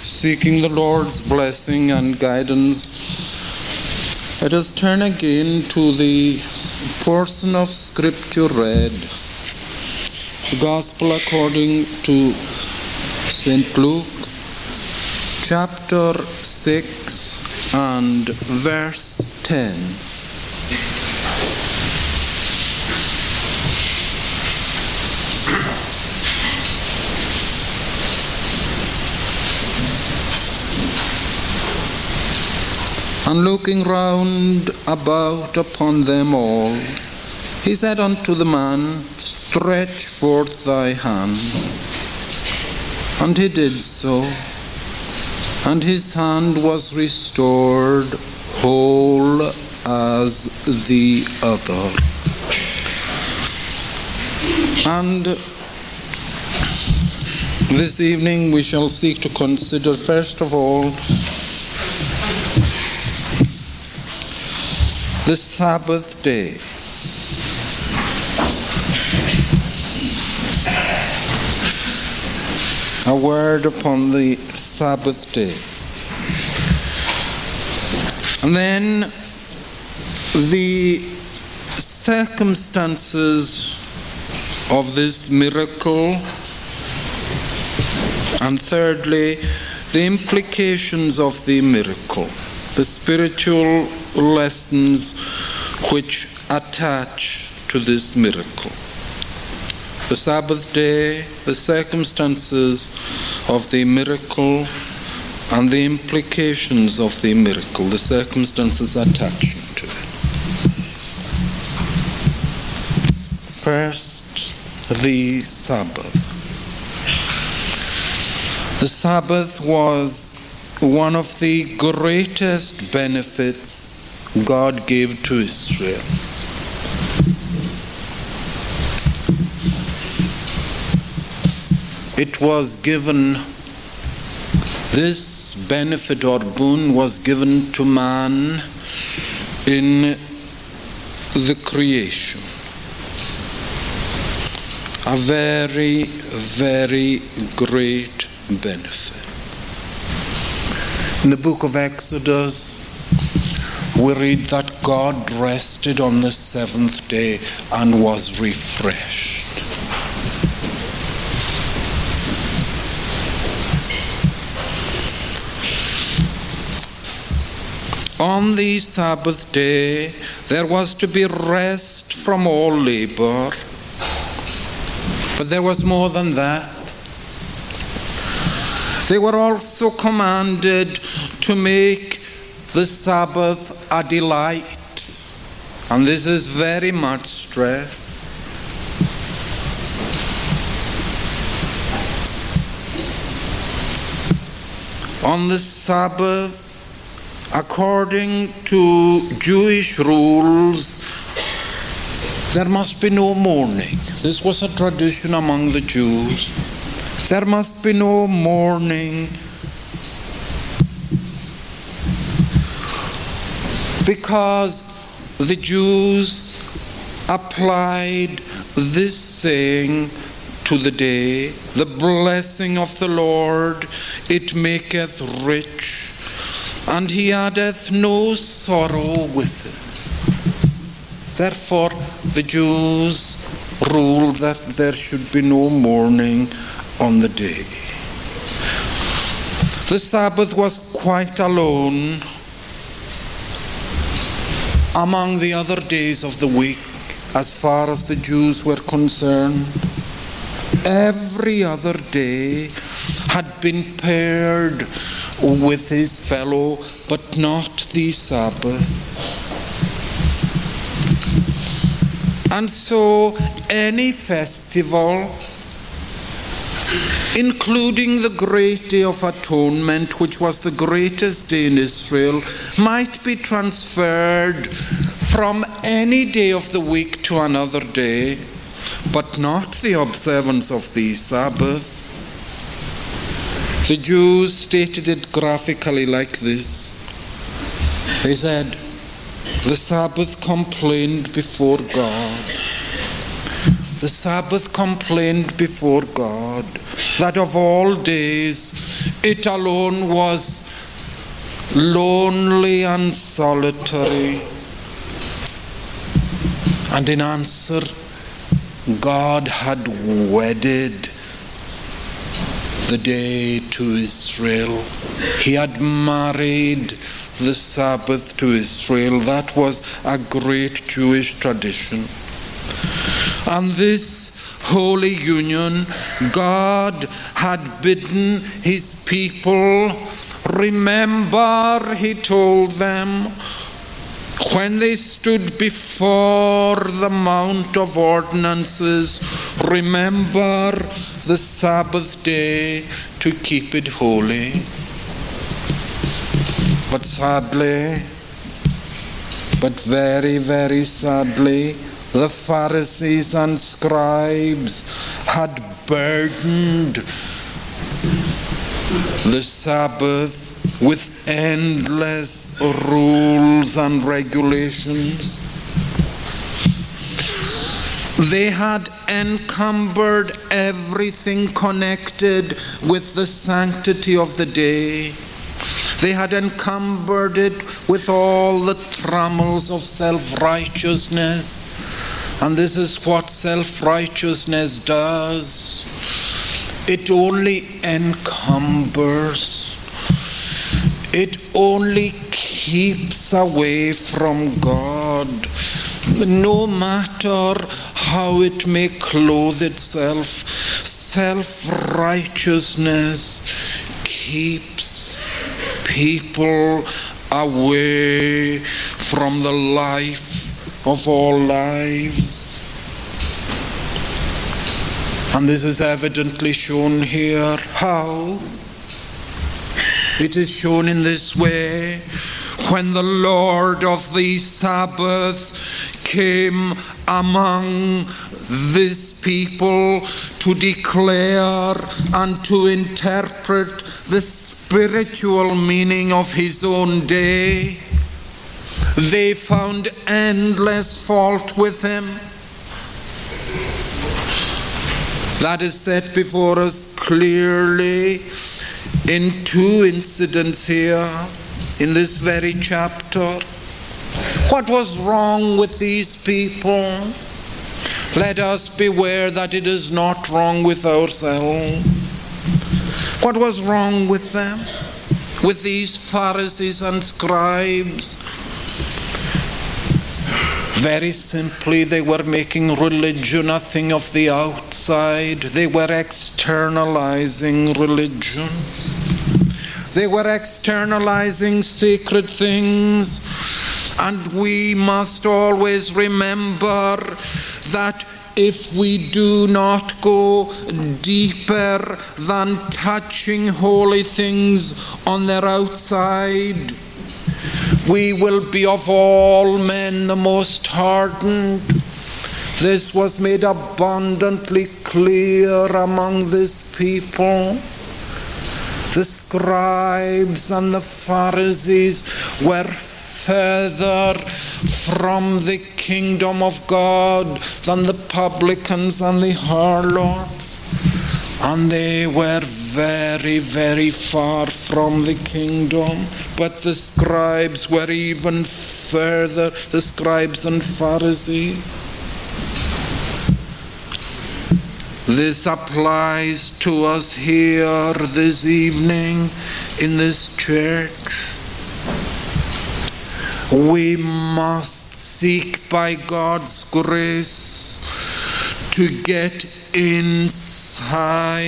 seeking the Lord's blessing and guidance, let us turn again to the portion of Scripture read, the Gospel according to St. Luke, chapter 6 and verse 10. And looking round about upon them all, he said unto the man, Stretch forth thy hand. And he did so, and his hand was restored whole as the other. And this evening we shall seek to consider first of all the Sabbath day. A word upon the Sabbath day. And then the circumstances of this miracle. And thirdly, the implications of the miracle, the spiritual lessons which attach to this miracle. The Sabbath day, the circumstances of the miracle, and the implications of the miracle, the circumstances attaching to it. First, the Sabbath. The Sabbath was one of the greatest benefits God gave to Israel. It was given, this benefit or boon was given to man in the creation. A very, very great benefit. In the book of Exodus, we read that God rested on the seventh day and was refreshed. On the Sabbath day, there was to be rest from all labor. But there was more than that. They were also commanded to make the Sabbath a delight. And this is very much stressed. On the Sabbath, according to Jewish rules, there must be no mourning. This was a tradition among the Jews. There must be no mourning because the Jews applied this saying to the day, the blessing of the Lord, it maketh rich, and he addeth no sorrow with it. Therefore, the Jews ruled that there should be no mourning on the day. The Sabbath was quite alone among the other days of the week as far as the Jews were concerned. Every other day had been paired with his fellow, but not the Sabbath. And so any festival, including the great Day of Atonement, which was the greatest day in Israel, might be transferred from any day of the week to another day, but not the observance of the Sabbath. The Jews stated it graphically like this. They said, the Sabbath complained before God. The Sabbath complained before God that of all days it alone was lonely and solitary. And in answer, God had wedded the day to Israel. He had married the Sabbath to Israel. That was a great Jewish tradition. And this holy union, God had bidden his people, remember, he told them, when they stood before the Mount of Ordinances, remember the Sabbath day to keep it holy. But sadly, very, very sadly, the Pharisees and scribes had burdened the Sabbath with endless rules and regulations. They had encumbered everything connected with the sanctity of the day. They had encumbered it with all the trammels of self-righteousness. And this is what self-righteousness does. It only encumbers. It only keeps away from God. No matter how it may clothe itself, self-righteousness keeps people away from the life of all lives. And this is evidently shown here. How? It is shown in this way. When the Lord of the Sabbath came among this people to declare and to interpret the spiritual meaning of his own day, they found endless fault with him. That is set before us clearly in two incidents here in this very chapter. What was wrong with these people? Let us beware that it is not wrong with ourselves. What was wrong with them? With these Pharisees and scribes? Very simply, they were making religion a thing of the outside. They were externalizing religion. They were externalizing sacred things. And we must always remember that if we do not go deeper than touching holy things on their outside, we will be of all men the most hardened. This was made abundantly clear among this people. The scribes and the Pharisees were further from the kingdom of God than the publicans and the harlots. And they were very, very far from the kingdom. But the scribes were even further, the scribes and Pharisees. This applies to us here this evening in this church. We must seek by God's grace to get inside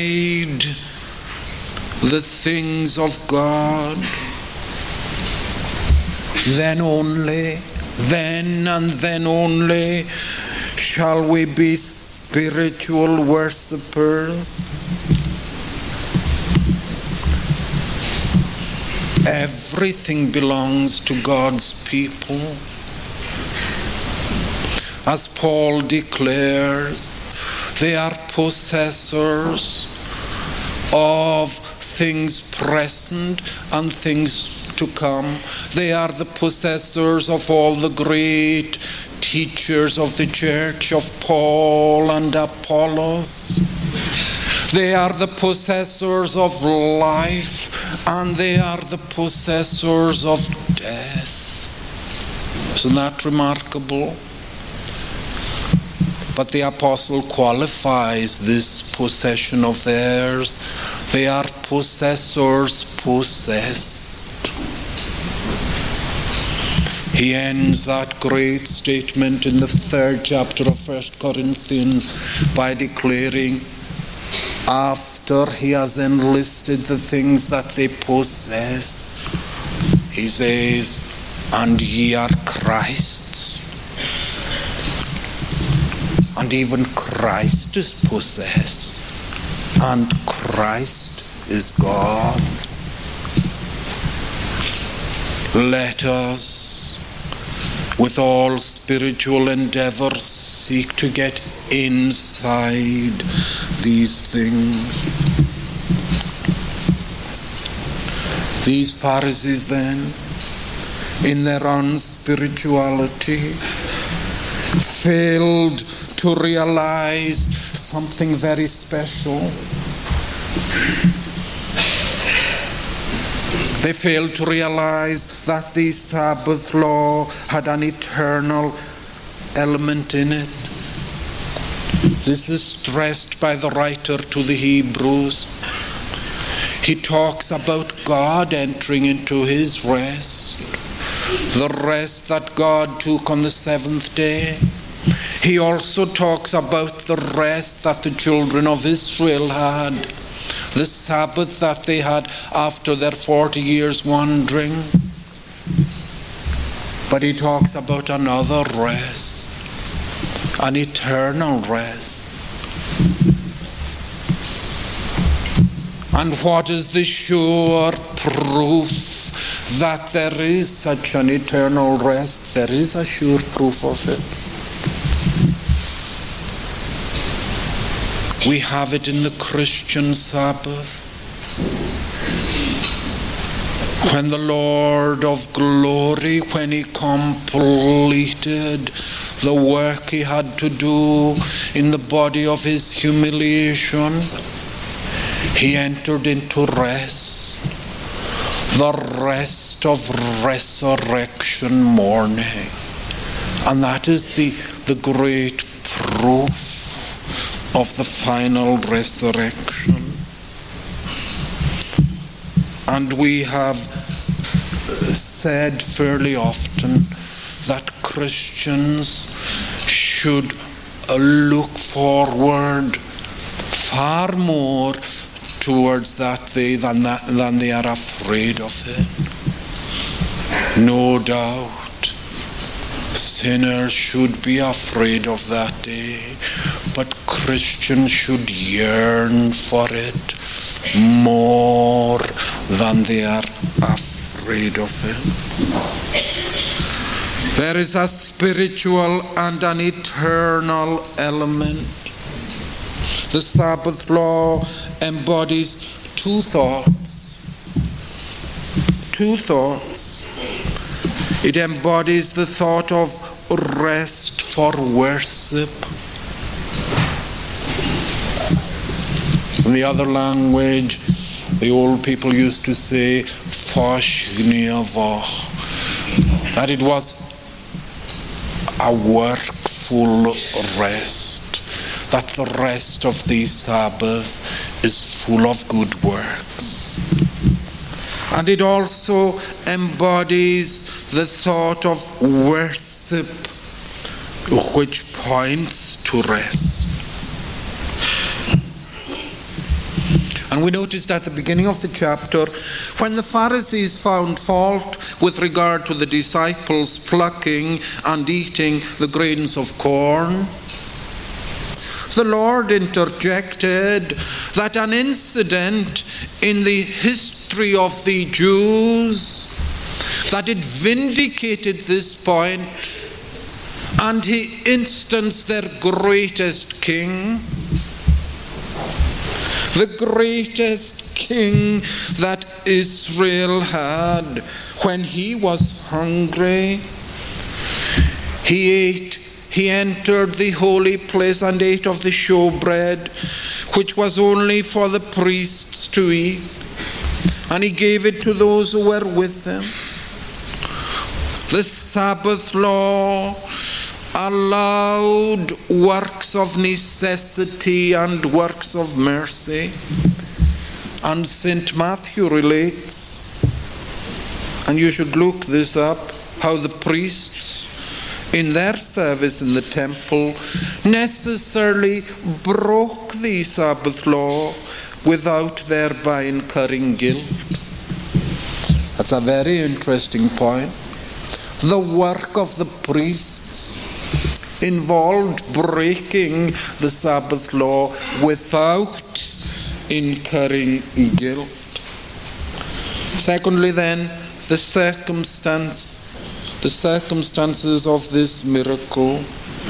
the things of God. Then and then only shall we be spiritual worshippers. Everything belongs to God's people. As Paul declares, they are possessors of things present and things to come. They are the possessors of all the great teachers of the church of Paul and Apollos. They are the possessors of life, and they are the possessors of death. Isn't that remarkable? But the apostle qualifies this possession of theirs. They are possessors possessed. He ends that great statement in the 3rd chapter of 1 Corinthians by declaring, after he has enlisted the things that they possess, he says, and ye are Christ's. And even Christ is possessed, and Christ is God's. Let us, with all spiritual endeavor, seek to get inside these things. These Pharisees then, in their unspirituality, failed to realize something very special. They failed to realize that the Sabbath law had an eternal element in it. This is stressed by the writer to the Hebrews. He talks about God entering into his rest, the rest that God took on the 7th day. He also talks about the rest that the children of Israel had, the Sabbath that they had after their 40 years wandering. But he talks about another rest, an eternal rest. And what is the sure proof that there is such an eternal rest? There is a sure proof of it. We have it in the Christian Sabbath. When the Lord of glory, when he completed the work he had to do in the body of his humiliation, he entered into rest, the rest of resurrection morning. And that is the great proof of the final resurrection. And we have said fairly often that Christians should look forward far more towards that day than they are afraid of it. No doubt, sinners should be afraid of that day, but Christians should yearn for it more than they are afraid of it. There is a spiritual and an eternal element. The Sabbath law embodies two thoughts. It embodies the thought of rest for worship. In the other language, the old people used to say, that it was a workful rest, that the rest of the Sabbath is full of good works. And it also embodies the thought of worship, which points to rest. And we noticed at the beginning of the chapter, when the Pharisees found fault with regard to the disciples plucking and eating the grains of corn, the Lord interjected that an incident in the history of the Jews, that it vindicated this point, and he instanced their greatest king, the greatest king that Israel had. When he was hungry, he ate he entered the holy place and ate of the showbread, which was only for the priests to eat, and he gave it to those who were with him. The Sabbath law allowed works of necessity and works of mercy. And St. Matthew relates, and you should look this up, how the priests in their service in the temple necessarily broke the Sabbath law without thereby incurring guilt. That's a very interesting point. The work of the priests involved breaking the Sabbath law without incurring guilt. Secondly, then, the circumstances of this miracle.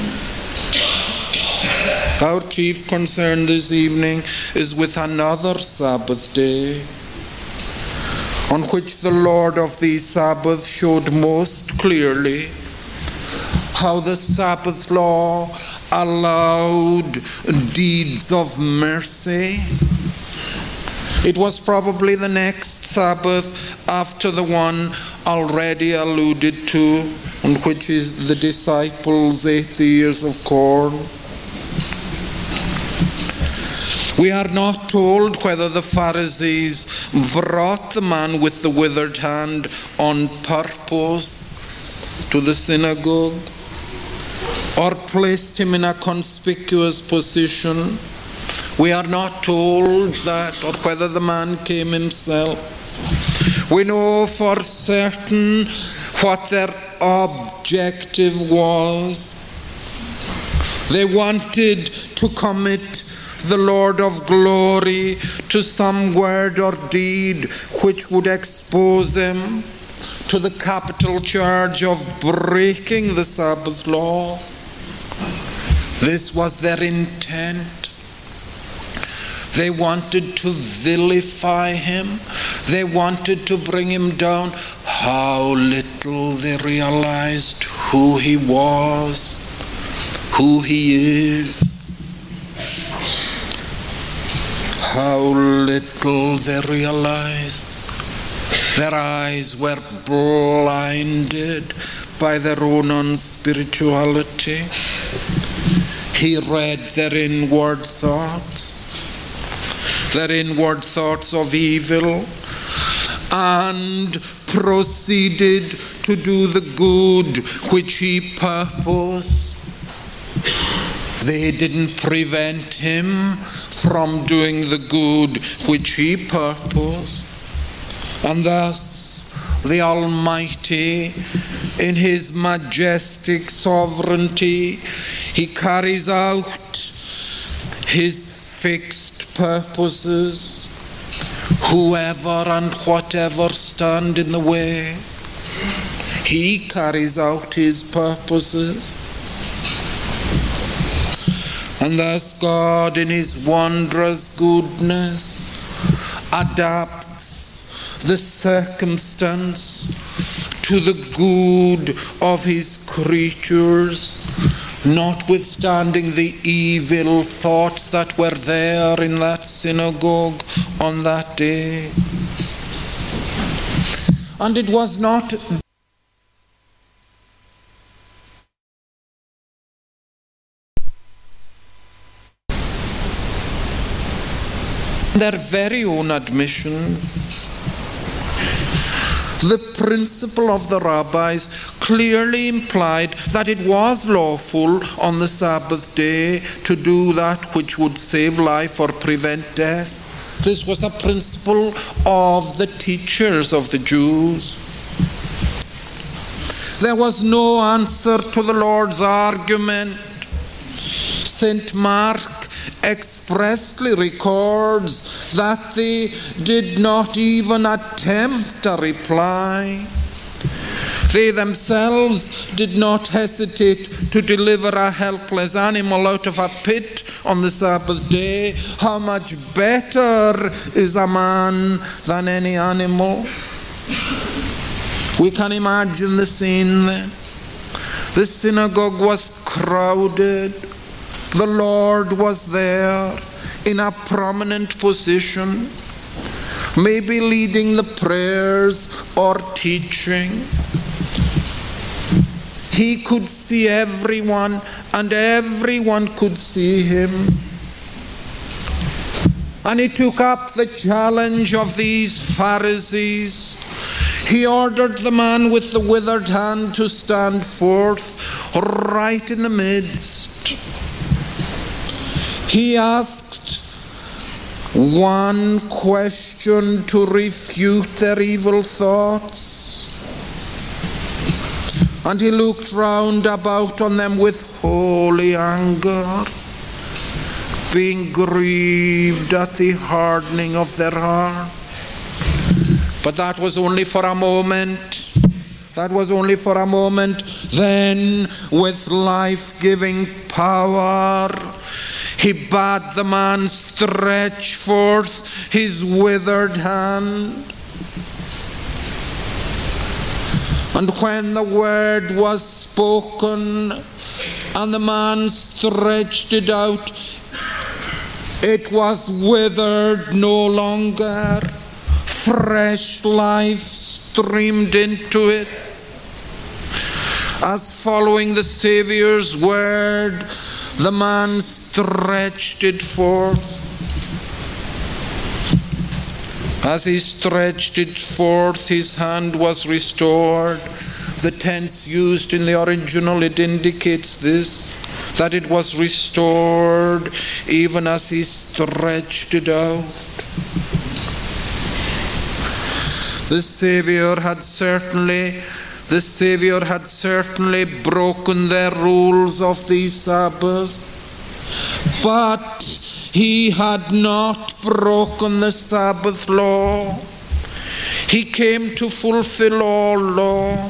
Our chief concern this evening is with another Sabbath day, on which the Lord of the Sabbath showed most clearly how the Sabbath law allowed deeds of mercy. It was probably the next Sabbath after the one already alluded to, on which the disciples ate the ears of corn. We are not told whether the Pharisees brought the man with the withered hand on purpose to the synagogue, or placed him in a conspicuous position. We are not told that, or whether the man came himself. We know for certain what their objective was. They wanted to commit the Lord of glory to some word or deed which would expose him to the capital charge of breaking the Sabbath law. This was their intent. They wanted to vilify him. They wanted to bring him down. How little they realized who he was, who he is. How little they realized. Their eyes were blinded by their own unspirituality. He read their inward thoughts of evil, and proceeded to do the good which he purposed. They didn't prevent him from doing the good which he purposed. And thus the Almighty, in his majestic sovereignty, he carries out his fixed purposes, whoever and whatever stand in the way. He carries out his purposes. And thus God, in his wondrous goodness, adapts the circumstance to the good of his creatures, notwithstanding the evil thoughts that were there in that synagogue on that day. And it was not their very own admission. The principle of the rabbis clearly implied that it was lawful on the Sabbath day to do that which would save life or prevent death. This was a principle of the teachers of the Jews. There was no answer to the Lord's argument. St. Mark expressly records that they did not even attempt a reply. They themselves did not hesitate to deliver a helpless animal out of a pit on the Sabbath day. How much better is a man than any animal? We can imagine the scene then. The synagogue was crowded. The Lord was there in a prominent position, maybe leading the prayers or teaching. He could see everyone, and everyone could see him. And he took up the challenge of these Pharisees. He ordered the man with the withered hand to stand forth right in the midst. He asked one question to refute their evil thoughts. And he looked round about on them with holy anger, being grieved at the hardening of their heart. But that was only for a moment. That was only for a moment. Then, with life-giving power, he bade the man stretch forth his withered hand. And when the word was spoken and the man stretched it out, it was withered no longer. Fresh life streamed into it. As following the Saviour's word, the man stretched it forth. As he stretched it forth, his hand was restored. The tense used in the original, it indicates this, that it was restored even as he stretched it out. The Savior had certainly broken their rules of the Sabbath, but he had not broken the Sabbath law. He came to fulfill all law.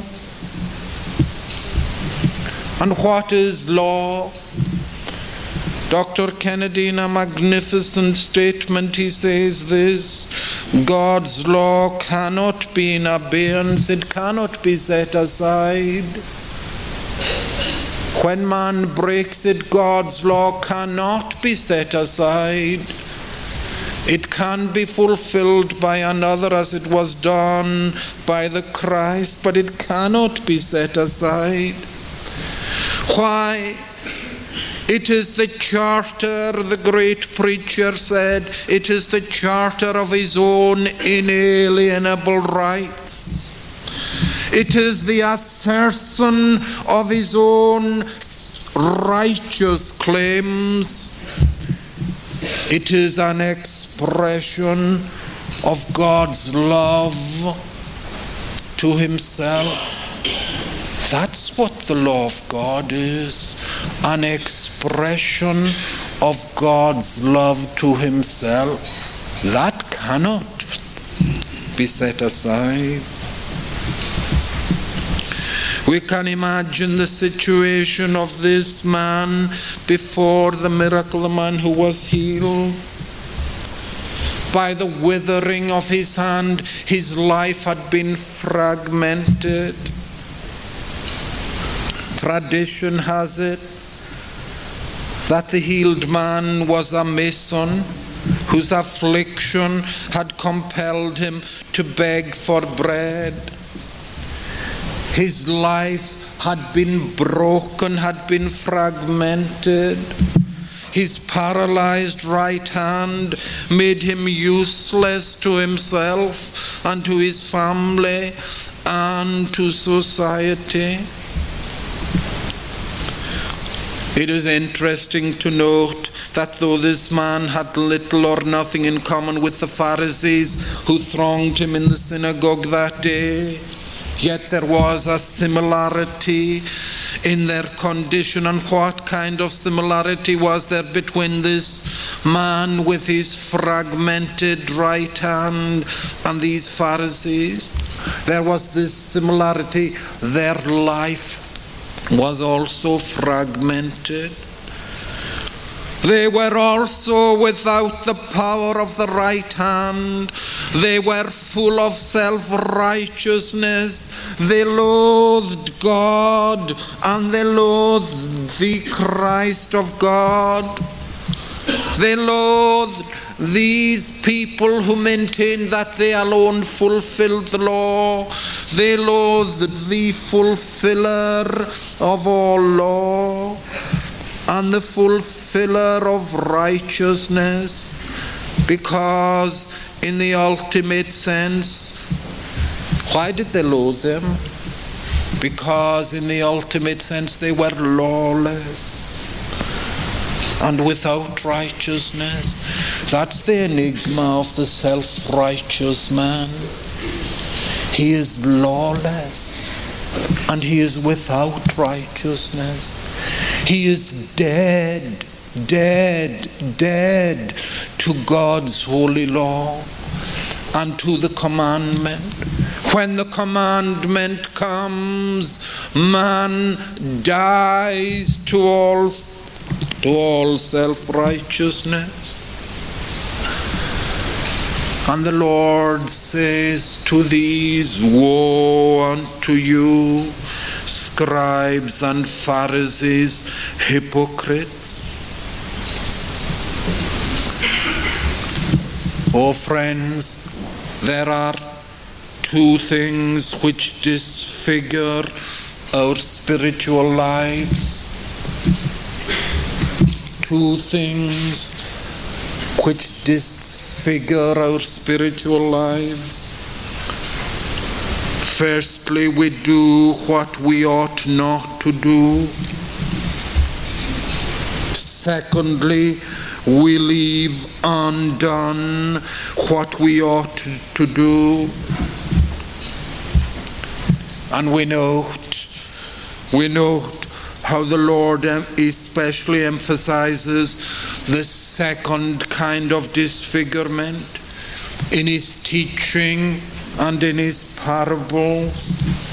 And what is law? Dr. Kennedy, in a magnificent statement, he says this: God's law cannot be in abeyance, it cannot be set aside. When man breaks it, God's law cannot be set aside. It can be fulfilled by another as it was done by the Christ, but it cannot be set aside. Why? It is the charter, the great preacher said, it is the charter of his own inalienable rights. It is the assertion of his own righteous claims. It is an expression of God's love to himself. That's what the law of God is, an expression of God's love to himself. That cannot be set aside. We can imagine the situation of this man before the miracle, the man who was healed. By the withering of his hand, his life had been fragmented. Tradition has it that the healed man was a mason whose affliction had compelled him to beg for bread. His life had been broken, had been fragmented. His paralyzed right hand made him useless to himself and to his family and to society. It is interesting to note that though this man had little or nothing in common with the Pharisees who thronged him in the synagogue that day, yet there was a similarity in their condition. And what kind of similarity was there between this man with his fragmented right hand and these Pharisees? There was this similarity. Their life was also fragmented. They were also without the power of the right hand. They were full of self-righteousness. They loathed God and they loathed the Christ of God. They loathed these people who maintained that they alone fulfilled the law. They loathed the fulfiller of all law and the fulfiller of righteousness, because in the ultimate sense, why did they loathe him? Because in the ultimate sense they were lawless and without righteousness. That's the enigma of the self-righteous man. He is lawless and he is without righteousness. He is dead to God's holy law and to the commandment. When the commandment comes, man dies to all self-righteousness. And the Lord says to these, "Woe unto you, scribes and Pharisees, hypocrites." Oh friends, there are two things which disfigure our spiritual lives. Two things which disfigure our spiritual lives. Firstly, we do what we ought not to do. Secondly, we leave undone what we ought to do. And we note how the Lord especially emphasizes the second kind of disfigurement in his teaching and in his parables.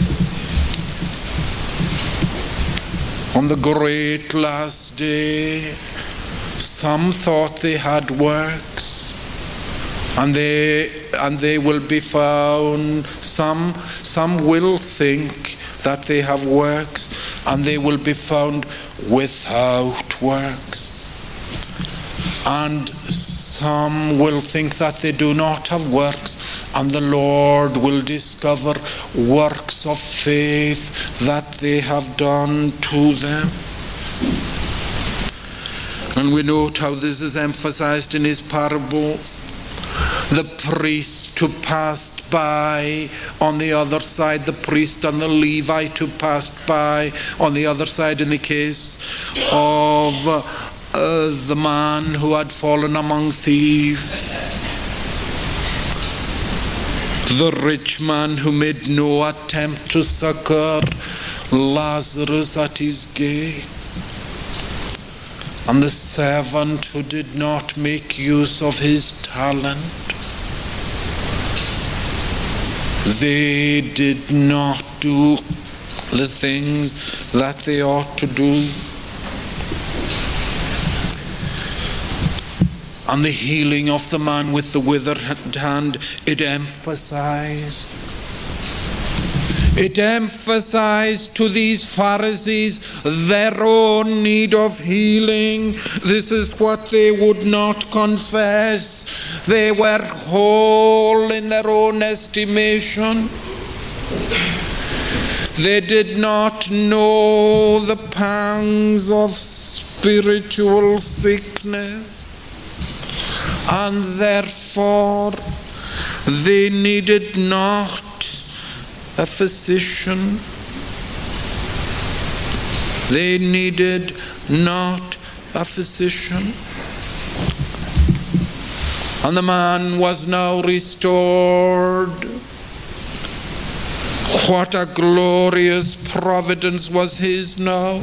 On the great last day, some thought they had works, and they will be found, some will think that they have works, and they will be found without works. And some will think that they do not have works, and the Lord will discover works of faith that they have done to them. And we note how this is emphasized in his parables. The priest who passed by on the other side, the priest and the Levite who passed by on the other side in the case of the man who had fallen among thieves. The rich man who made no attempt to succor Lazarus at his gate. And the servant who did not make use of his talent. They did not do the things that they ought to do. And the healing of the man with the withered hand, it emphasized to these Pharisees their own need of healing. This is what they would not confess. They were whole in their own estimation. They did not know the pangs of spiritual sickness. And therefore, they needed not a physician. They needed not a physician. And the man was now restored. What a glorious providence was his now.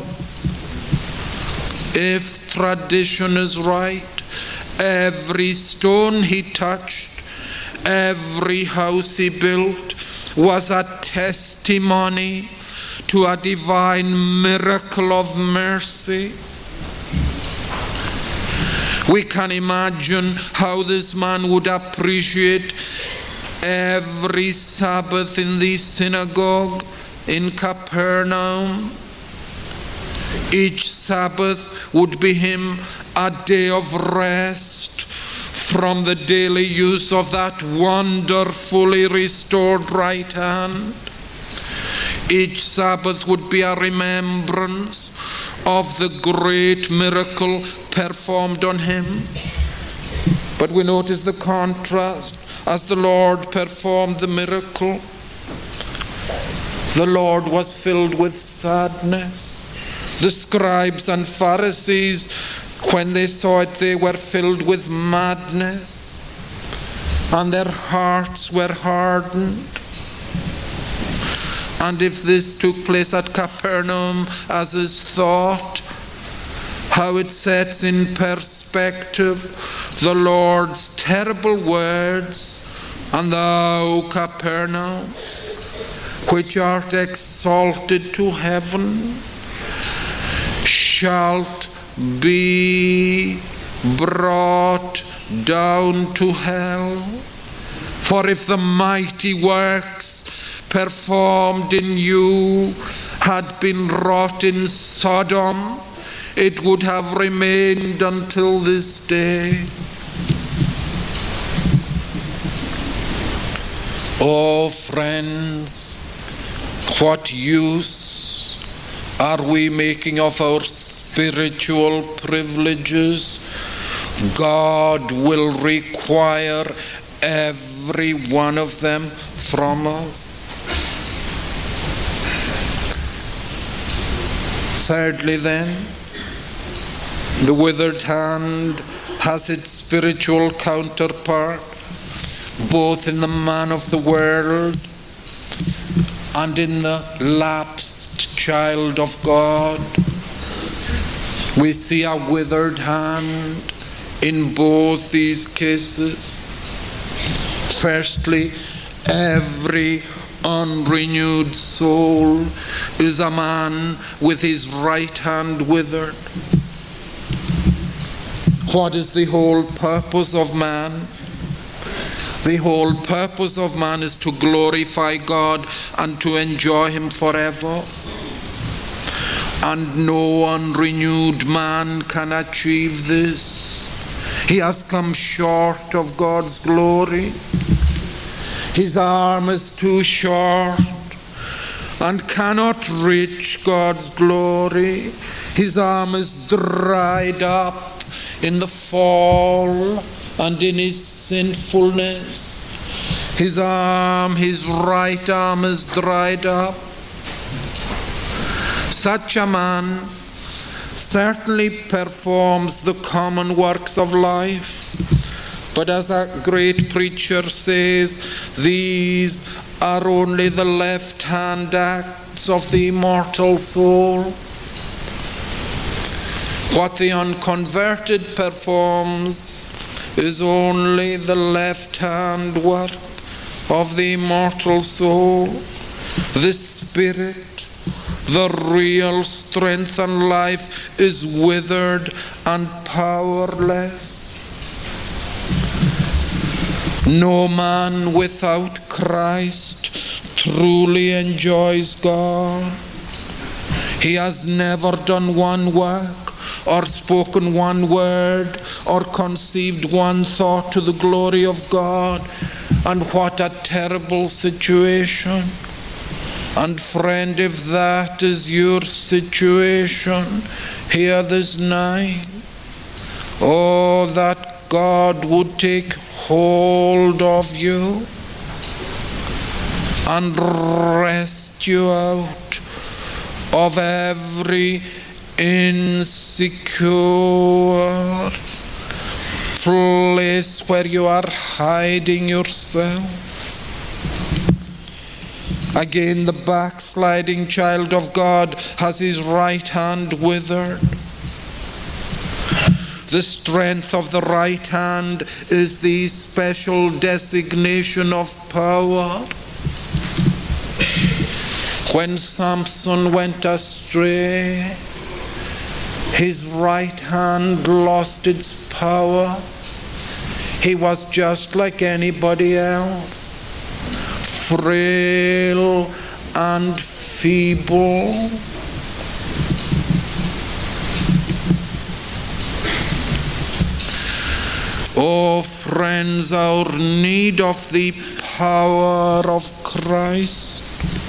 If tradition is right, every stone he touched, every house he built was a testimony to a divine miracle of mercy. We can imagine how this man would appreciate every Sabbath in the synagogue in Capernaum. Each Sabbath would be him a day of rest from the daily use of that wonderfully restored right hand. Each Sabbath would be a remembrance of the great miracle performed on him. But we notice the contrast. As the Lord performed the miracle, the Lord was filled with sadness. The scribes and Pharisees, when they saw it, they were filled with madness, and their hearts were hardened. And if this took place at Capernaum as is thought, how it sets in perspective the Lord's terrible words, "And thou, Capernaum, which art exalted to heaven, shalt be brought down to hell. For if the mighty works performed in you had been wrought in Sodom, it would have remained until this day." Oh friends, what use are we making of our spiritual privileges? God will require every one of them from us. Thirdly then, the withered hand has its spiritual counterpart both in the man of the world and in the lapsed child of God. We see a withered hand in both these cases. Firstly, every unrenewed soul is a man with his right hand withered. What is the whole purpose of man? The whole purpose of man is to glorify God and to enjoy him forever. And no unrenewed man can achieve this. He has come short of God's glory. His arm is too short and cannot reach God's glory. His arm is dried up in the fall and in his sinfulness. His right arm is dried up. Such a man certainly performs the common works of life, but as a great preacher says, these are only the left-hand acts of the immortal soul. What the unconverted performs is only the left-hand work of the immortal soul. The spirit, the real strength and life, is withered and powerless. No man without Christ truly enjoys God. He has never done one work, or spoken one word, or conceived one thought to the glory of God. And what a terrible situation. And friend, if that is your situation here this night, oh, that God would take hold of you and wrest you out of every insecure place where you are hiding yourself. Again, the backsliding child of God has his right hand withered. The strength of the right hand is the special designation of power. When Samson went astray, His right hand lost its power. He was just like anybody else, frail and feeble. Oh, friends, our need of the power of Christ.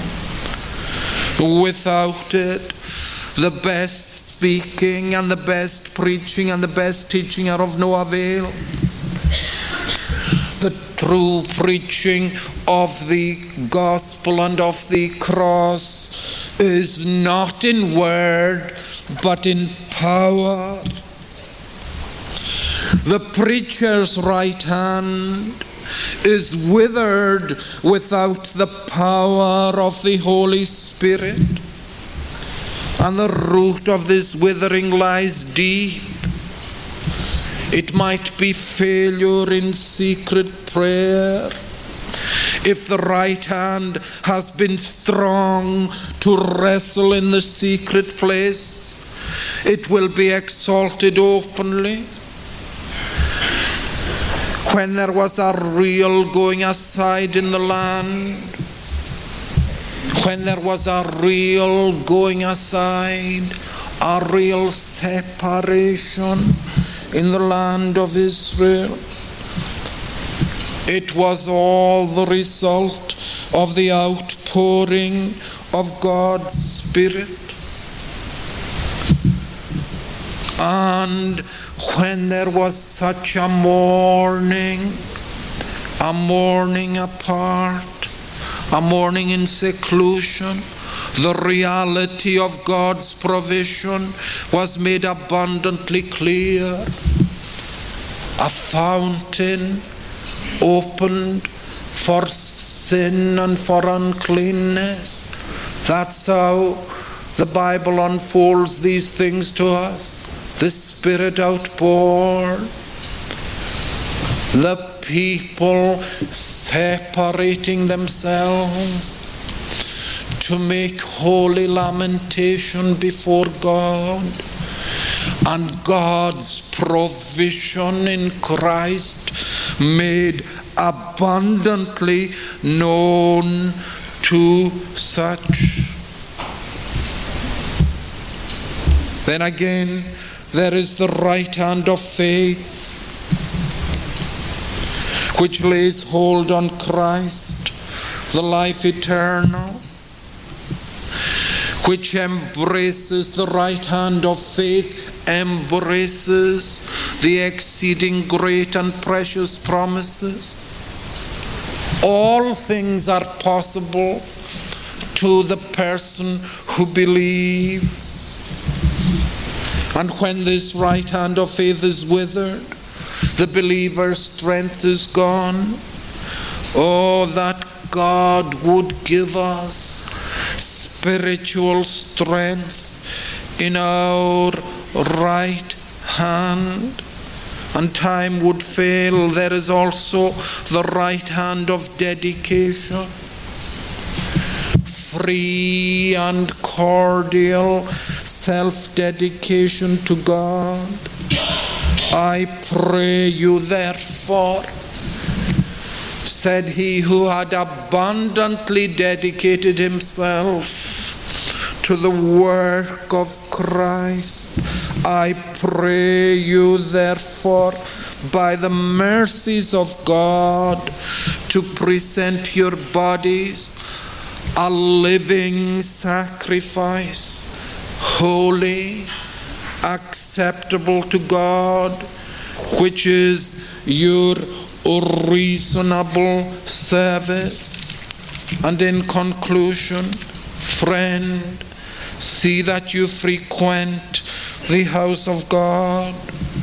Without it, the best speaking and the best preaching and the best teaching are of no avail. The true preaching of the gospel and of the cross is not in word, but in power. The preacher's right hand is withered without the power of the Holy Spirit. And the root of this withering lies deep. It might be failure in secret prayer. If the right hand has been strong to wrestle in the secret place, it will be exalted openly. When there was a real going aside in the land, when there was a real going aside, a real separation in the land of Israel, it was all the result of the outpouring of God's Spirit. And when there was such a mourning apart, a mourning in seclusion, the reality of God's provision was made abundantly clear. A fountain opened for sin and for uncleanness. That's how the Bible unfolds these things to us. The Spirit outpoured. The people separating themselves to make holy lamentation before God. And God's provision in Christ made abundantly known to such. Then again, there is the right hand of faith, which lays hold on Christ, the life eternal, which embraces the right hand of faith, embraces the exceeding great and precious promises. All things are possible to the person who believes. And when this right hand of faith is withered, the believer's strength is gone. Oh, that God would give us spiritual strength in our right hand. And time would fail. There is also the right hand of dedication. Free and cordial self-dedication to God. I pray you therefore, said he who had abundantly dedicated himself to the work of Christ, I pray you therefore, by the mercies of God, to present your bodies a living sacrifice, holy, acceptable to God, which is your reasonable service. And in conclusion, friend, see that you frequent the house of God.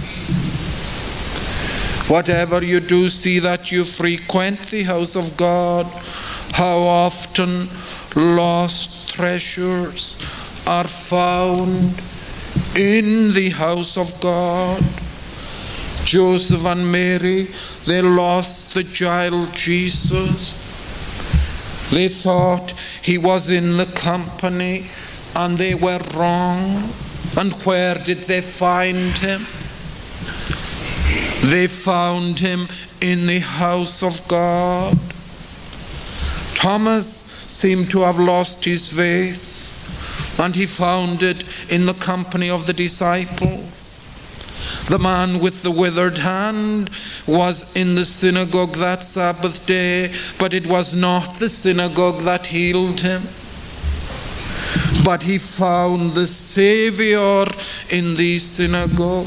Whatever you do, see that you frequent the house of God. How often lost treasures are found in the house of God. Joseph and Mary, they lost the child Jesus. They thought he was in the company, and they were wrong. And where did they find him? They found him in the house of God. Thomas seemed to have lost his faith, and he found it in the company of the disciples. The man with the withered hand was in the synagogue that Sabbath day, but it was not the synagogue that healed him. But he found the Savior in the synagogue.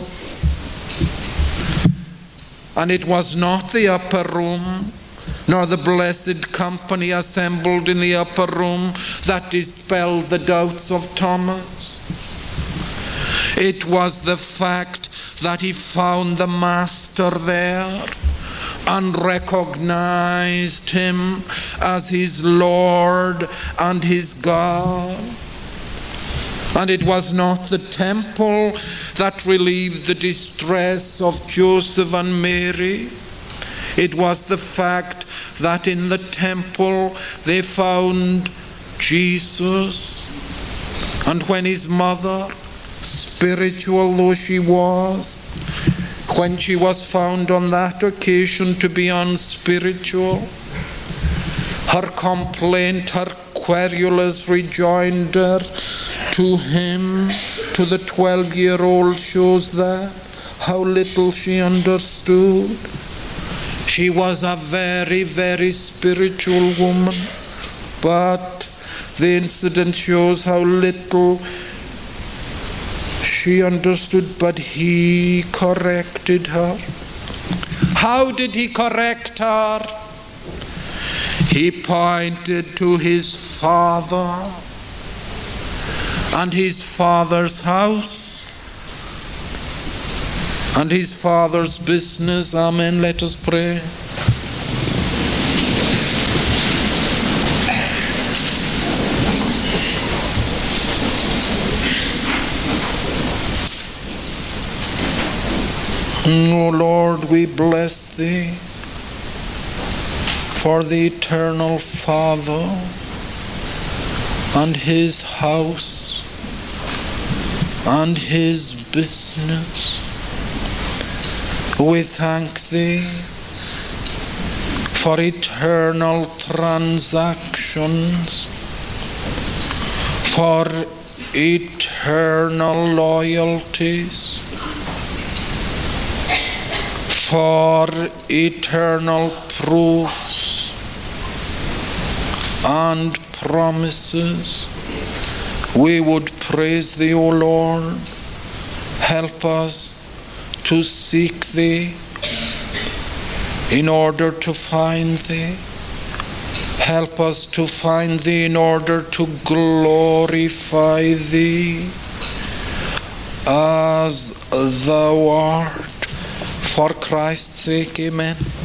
And it was not the upper room, nor the blessed company assembled in the upper room that dispelled the doubts of Thomas. It was the fact that he found the Master there and recognized him as his Lord and his God. And it was not the temple that relieved the distress of Joseph and Mary. It was the fact that in the temple they found Jesus. And when his mother, spiritual though she was, when she was found on that occasion to be unspiritual, her complaint, her querulous rejoinder to him, to the 12-year-old, shows that how little she understood. She was a very, very spiritual woman, but the incident shows how little she understood, but he corrected her. How did he correct her? He pointed to his father and his father's house and his father's business. Amen. Let us pray. O Lord, we bless thee for the eternal Father and his house and his business. We thank thee for eternal transactions, for eternal loyalties, for eternal proofs and promises. We would praise thee, O Lord. Help us to seek thee in order to find thee. Help us to find thee in order to glorify thee as thou art. For Christ's sake, amen.